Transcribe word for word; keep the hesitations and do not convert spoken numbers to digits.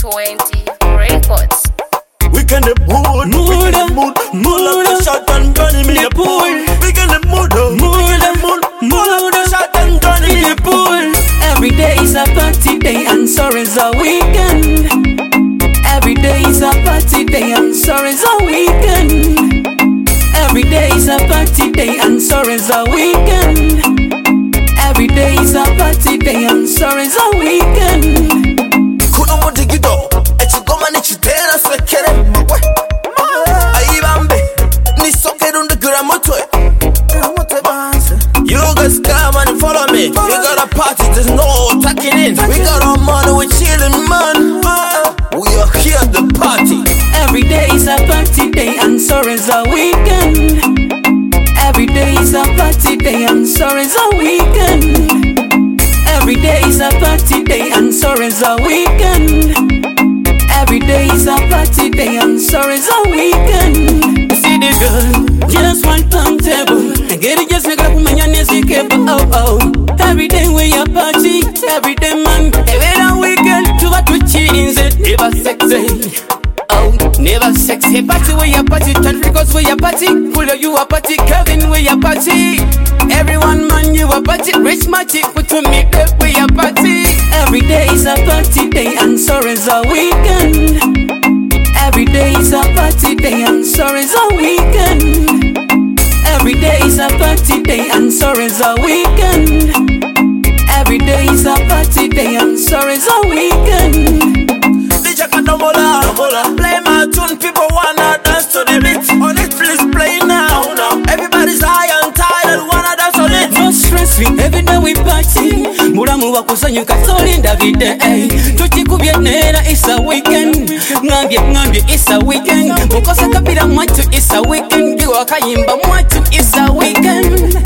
twenty Records. Weekend the mood, Mood, weekend the mood, mood, mood up the shot and gun in the pool. Weekend the mood, mood, the mood, mood up the shot and gun in the pool. Every day is a party day and sorry's a weekend. Every day is a party day and sorry's a weekend. Every day is a party day and sorry's a weekend. Every day is a party day and sorry's a weekend. Kuno mudigido, echigoma nichitera swekere mwe. Ayibambe, nisoke runde gramotwe. You guys come and follow me. We got a party, there's no tucking in. We got our money, we chillin', man. We are here at the party. Every day is a party day and sorry's a weekend. Every day is a party day and sorry's a weekend. Every day is a party day and sorry's a weekend. Every day is a party day and sorry's a weekend. See the girl, just one turntable. And get it just like a woman and oh oh. Every day we a party, every day man. Every day weekend to what we cheating it never sexy. Oh, never sexy. Party where you party, Tadricos where you party, Fuller you a party, Kevin where you party. Everyone man you a party, Rich Machi put to me up where you party. Every day is a party day and sorry's a weekend. Every day is a party day and sorry's a weekend. Every day is a party day and sorry's a weekend. Every day is a party day and sorry's a weekend. D J Kandomola, play my tune, people wanna dance to the beat. On it, please play now. Everybody's high and tired, wanna dance on it. No stress free, every day we party. Muramu wa kusanyuka solinda every day. Tuchikubye nera, it's a weekend. Ngambye ngambye, it's a weekend. Mukosa kapira mwatu, it's a weekend. Biwa kayimba mwatu, it's a weekend.